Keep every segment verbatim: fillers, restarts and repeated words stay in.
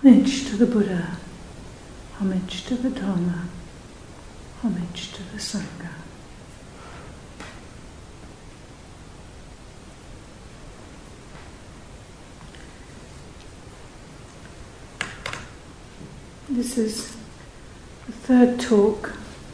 Homage to the Buddha, homage to the Dharma, homage to the Sangha. This is the third talk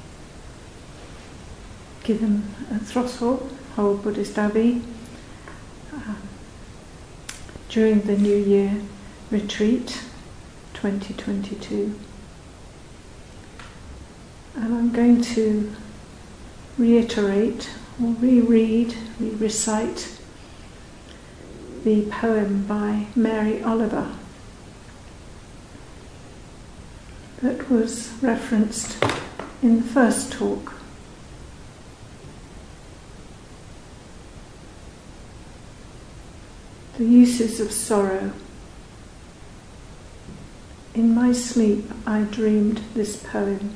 given at Throssholt, Whole Buddhist Abbey, uh, during the New Year retreat twenty twenty-two. And I'm going to reiterate or reread, re-recite the poem by Mary Oliver that was referenced in the first talk. The uses of sorrow. In my sleep I dreamed this poem.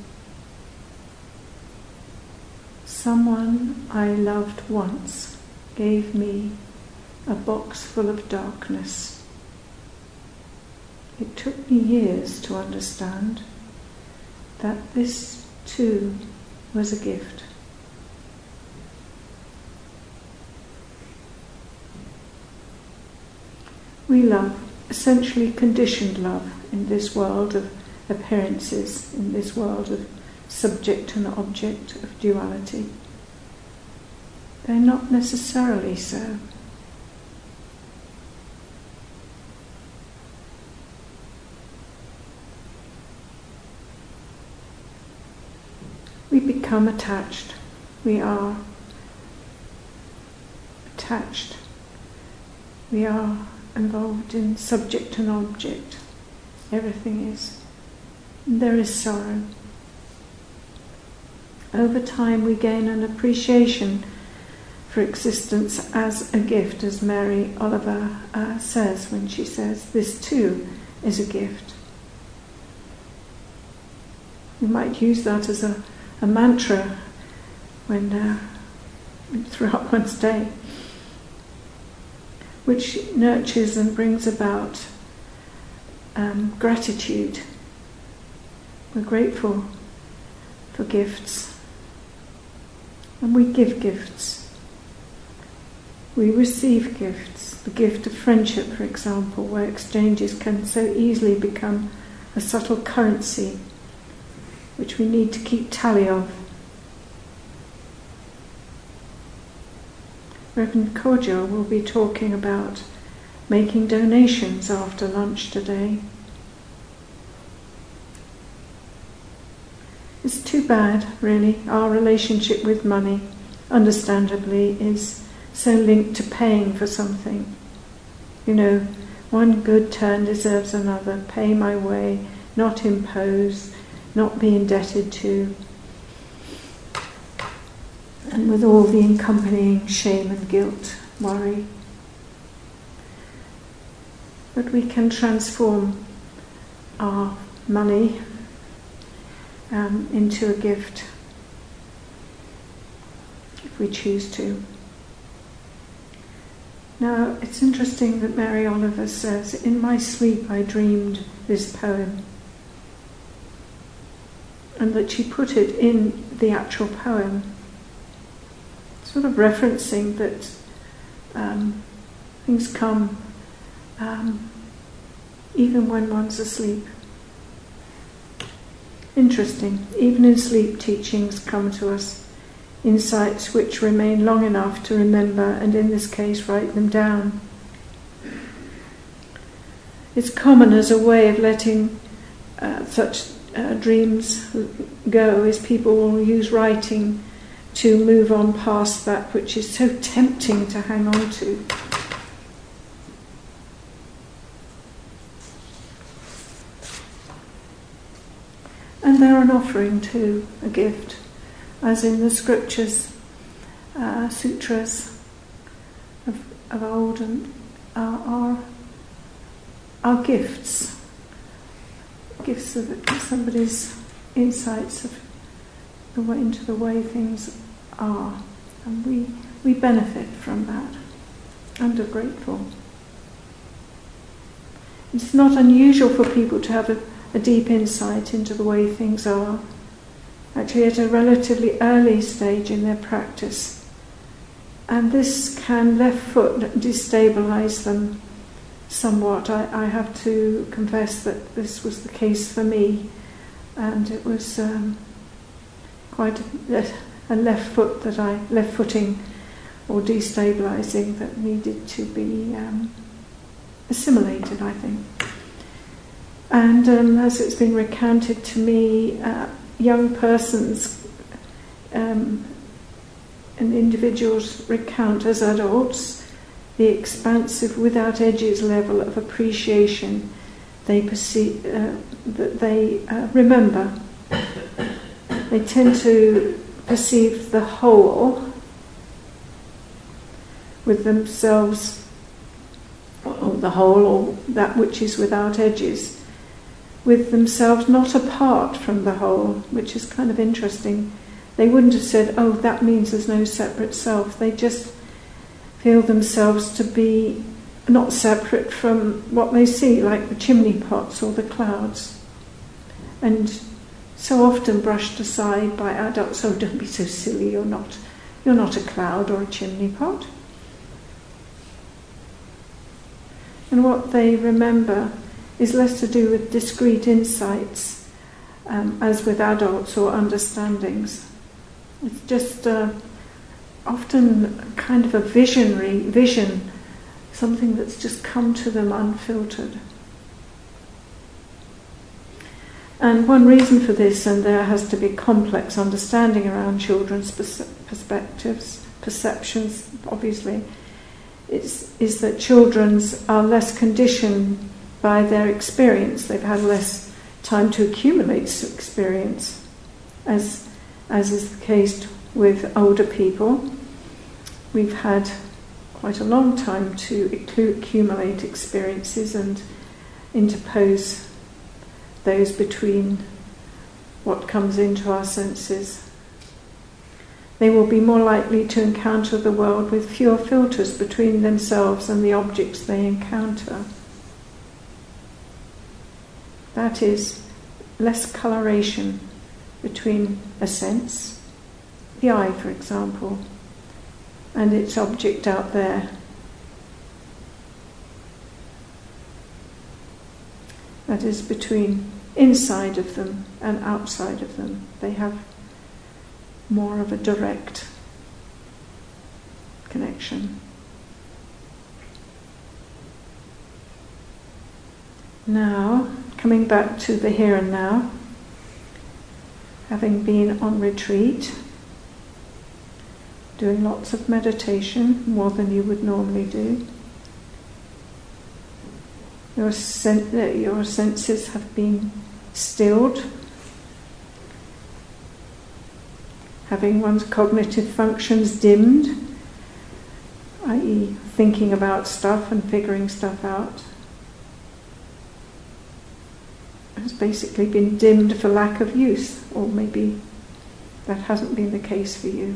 Someone I loved once gave me a box full of darkness. It took me years to understand that this too was a gift. We love, essentially conditioned love, in this world of appearances, in this world of subject and object, of duality. They're not necessarily so. We become attached. We are attached. We are involved in subject and object. Everything is. There is sorrow. Over time we gain an appreciation for existence as a gift, as Mary Oliver uh, says when she says, this too is a gift. We might use that as a, a mantra when uh, throughout one's day, which nurtures and brings about um, gratitude. We're grateful for gifts, and we give gifts. We receive gifts. The gift of friendship, for example, where exchanges can so easily become a subtle currency which we need to keep tally of. Reverend Kojo will be talking about making donations after lunch today. It's too bad, really. Our relationship with money, understandably, is so linked to paying for something. You know, one good turn deserves another. Pay my way, not impose, not be indebted to. And with all the accompanying shame and guilt, worry. But we can transform our money um, into a gift if we choose to. Now, it's interesting that Mary Oliver says, in my sleep I dreamed this poem, and that she put it in the actual poem, sort of referencing that um, things come um, even when one's asleep. Interesting. Even in sleep, teachings come to us, insights which remain long enough to remember, and in this case, write them down. It's common as a way of letting uh, such uh, dreams go, is people will use writing to move on past that which is so tempting to hang on to. And they're an offering too, a gift, as in the scriptures, uh, sutras of, of old, and uh, are, are gifts, gifts of somebody's insights of the way, into the way things are, and we we benefit from that and are grateful. It's not unusual for people to have a, a deep insight into the way things are, actually at a relatively early stage in their practice. And this can left foot destabilize them somewhat. I, I have to confess that this was the case for me, and it was um, quite a, a left foot that I, left footing or destabilizing that needed to be um, assimilated, I think. And um, as it's been recounted to me, uh, young persons um, and individuals recount as adults the expansive, without edges level of appreciation they perceive, uh, that they uh, remember. They tend to perceive the whole with themselves, or the whole, or that which is without edges, with themselves not apart from the whole, which is kind of interesting. They wouldn't have said, oh, that means there's no separate self. They just feel themselves to be not separate from what they see, like the chimney pots or the clouds. And so often brushed aside by adults, oh, don't be so silly, you're not, you're not a cloud or a chimney pot. And what they remember is less to do with discrete insights, um, as with adults, or understandings. It's just uh, often kind of a visionary vision, something that's just come to them unfiltered. And one reason for this, and there has to be complex understanding around children's perspectives, perceptions, obviously, Is, is that children's are less conditioned by their experience. They've had less time to accumulate experience, as as is the case with older people. We've had quite a long time to accumulate experiences and interpose those between what comes into our senses. They will be more likely to encounter the world with fewer filters between themselves and the objects they encounter. That is, less coloration between a sense, the eye for example, and its object out there. That is, between inside of them and outside of them. They have more of a direct connection. Now, coming back to the here and now, having been on retreat, doing lots of meditation, more than you would normally do, your, sen- your senses have been stilled, having one's cognitive functions dimmed, that is thinking about stuff and figuring stuff out, has basically been dimmed for lack of use, or maybe that hasn't been the case for you.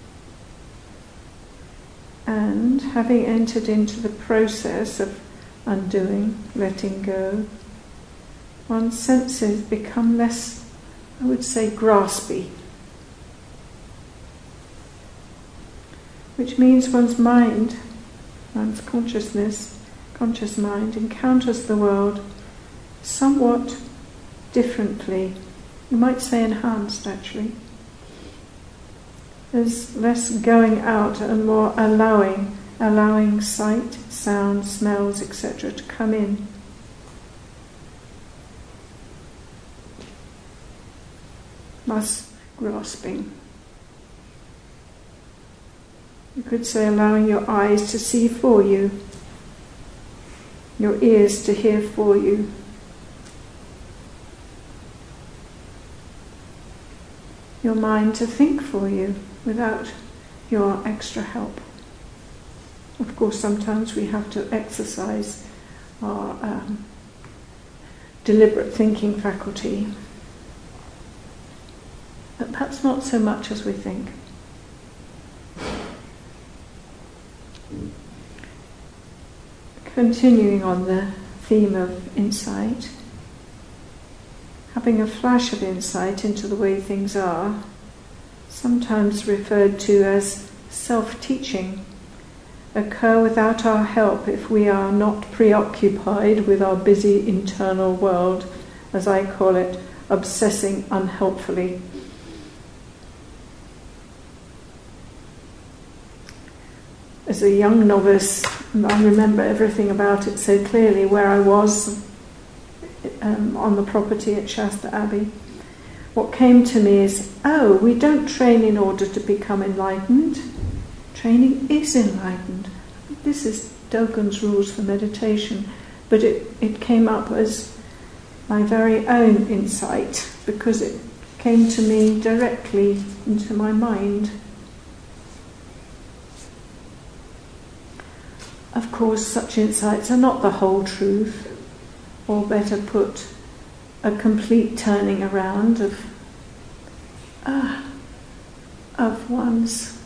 And having entered into the process of undoing, letting go, one's senses become less, I would say, graspy. Which means one's mind, one's consciousness, conscious mind, encounters the world somewhat differently. You might say enhanced, actually. There's less going out and more allowing, allowing sight, sound, smells, et cetera to come in. Less grasping. You could say allowing your eyes to see for you, your ears to hear for you, your mind to think for you without your extra help. Of course, sometimes we have to exercise our um, deliberate thinking faculty, but perhaps not so much as we think. Continuing on the theme of insight. Having a flash of insight into the way things are, sometimes referred to as self-teaching, occur without our help if we are not preoccupied with our busy internal world, as I call it, obsessing unhelpfully. As a young novice, I remember everything about it so clearly, where I was um, on the property at Shasta Abbey. What came to me is, oh, we don't train in order to become enlightened. Training is enlightened. This is Dogen's rules for meditation, but it, it came up as my very own insight because it came to me directly into my mind. Of course, such insights are not the whole truth, or better put, a complete turning around of uh, of one's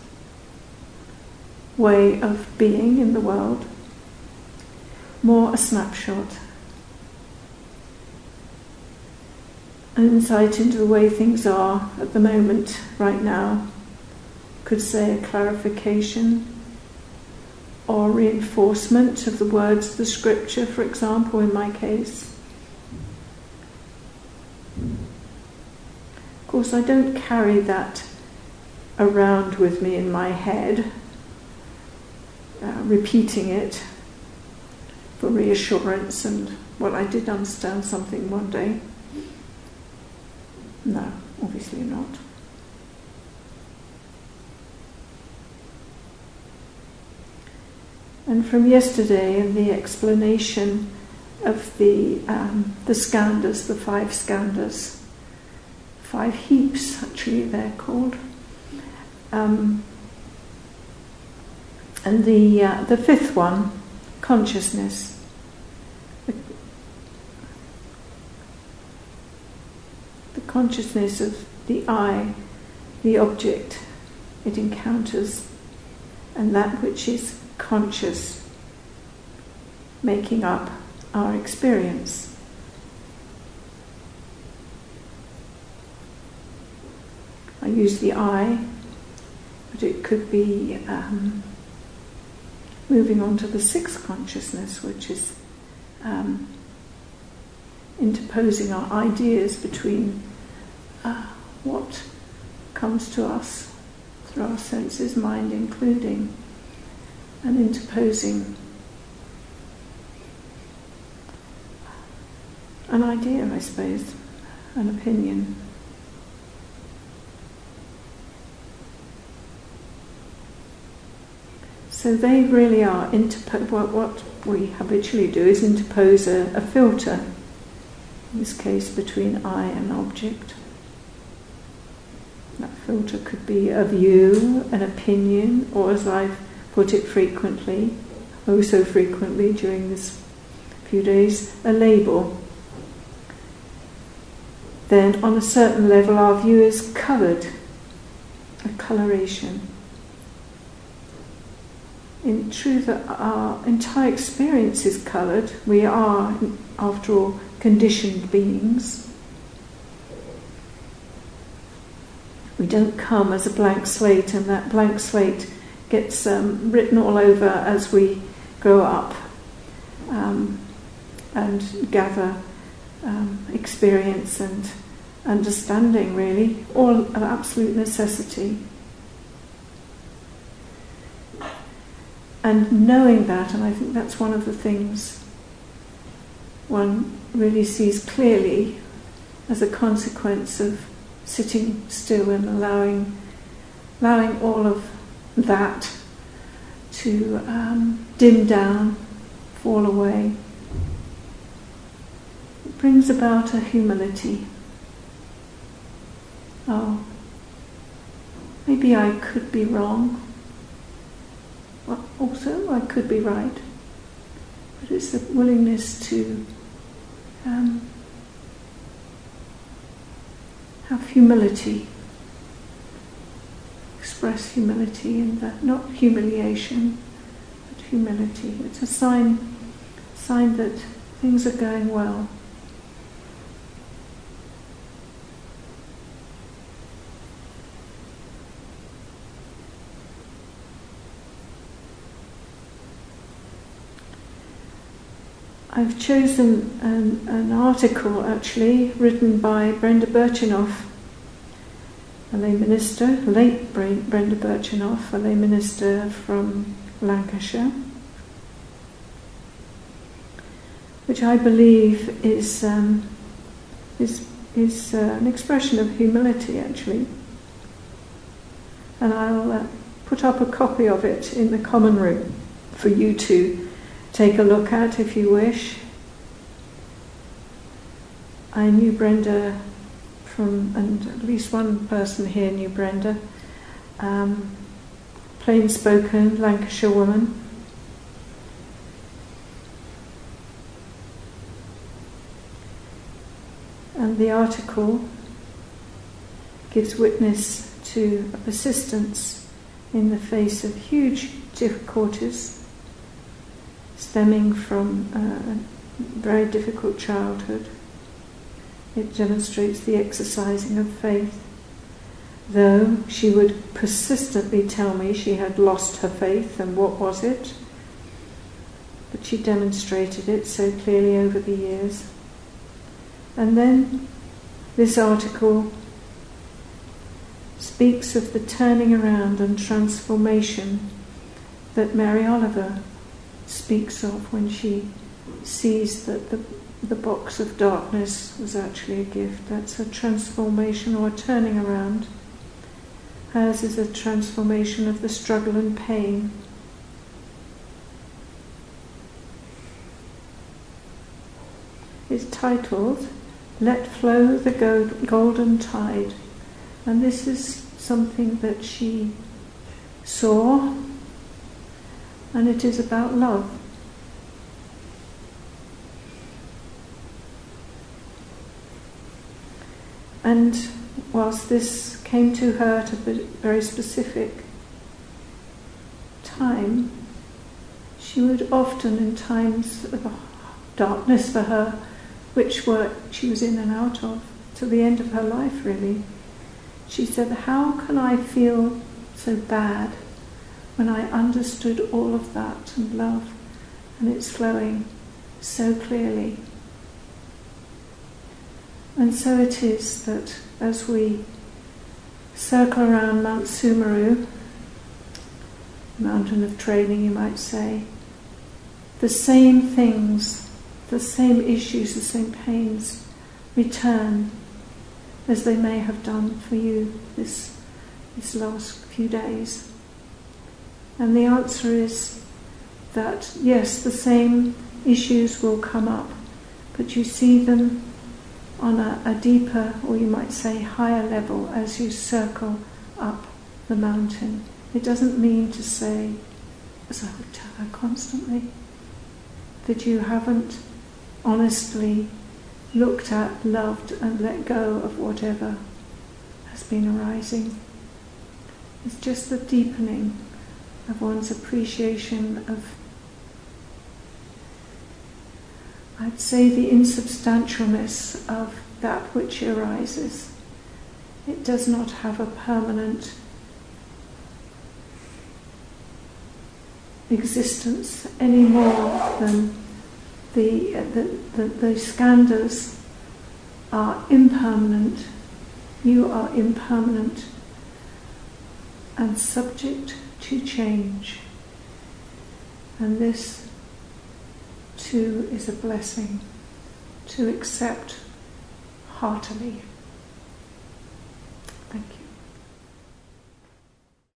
way of being in the world. More a snapshot. An insight into the way things are at the moment, right now. Could say a clarification or reinforcement of the words of the scripture, for example, in my case. Of course, I don't carry that around with me in my head, uh, repeating it for reassurance and, well, I did understand something one day. No, obviously not. And from yesterday, in the explanation of the um, the skandhas, the five skandhas, five heaps actually they're called, um, and the uh, the fifth one, consciousness. The, the consciousness of the I, the object it encounters, and that which is conscious, making up our experience. I use the I, but it could be um, moving on to the sixth consciousness, which is um, interposing our ideas between uh, what comes to us through our senses, mind including, and interposing an idea, I suppose, an opinion. So they really are, interpo- what, what we habitually do is interpose a, a filter, in this case between I and object. That filter could be a view, an opinion, or as I've put it frequently, oh so frequently during this few days, a label. Then on a certain level our view is coloured, a coloration. In truth, our entire experience is coloured. We are, after all, conditioned beings. We don't come as a blank slate, and that blank slate gets um, written all over as we grow up um, and gather um, experience and understanding, really, all of absolute necessity. And knowing that, and I think that's one of the things one really sees clearly as a consequence of sitting still and allowing, allowing all of that to um, dim down, fall away. It brings about a humility. Oh, maybe I could be wrong. Well, also, I could be right. But it's the willingness to um, have humility. Express humility in that, not humiliation, but humility. It's a sign, sign that things are going well. I've chosen an, an article actually written by Brenda Birchenough, a lay minister, late Brenda Birchenough, a lay minister from Lancashire, which I believe is um, is is uh, an expression of humility actually, and I'll uh, put up a copy of it in the common room for you to take a look at if you wish. I knew Brenda from, and at least one person here knew Brenda, um, plain-spoken Lancashire woman. And the article gives witness to a persistence in the face of huge difficulties stemming from uh, a very difficult childhood. It demonstrates the exercising of faith. Though she would persistently tell me she had lost her faith, and what was it? But she demonstrated it so clearly over the years. And then this article speaks of the turning around and transformation that Mary Oliver speaks of when she sees that the, the box of darkness was actually a gift. That's a transformation or a turning around. Hers is a transformation of the struggle and pain. It's titled, "Let Flow the Go- Golden Tide." And this is something that she saw, and it is about love. And whilst this came to her at a very specific time, she would often, in times of darkness for her, which were she was in and out of, to the end of her life really, she said, how can I feel so bad when I understood all of that and love, and it's flowing so clearly. And so it is that as we circle around Mount Sumeru, mountain of training you might say, the same things, the same issues, the same pains return as they may have done for you this, this last few days. And the answer is that, yes, the same issues will come up, but you see them on a, a deeper, or you might say higher level, as you circle up the mountain. It doesn't mean to say, as I would tell her constantly, that you haven't honestly looked at, loved and let go of whatever has been arising. It's just the deepening of one's appreciation of, I'd say, the insubstantialness of that which arises. It does not have a permanent existence any more than the, the, the, the skandhas are impermanent. You are impermanent and subject to change. And this too is a blessing to accept heartily. Thank you.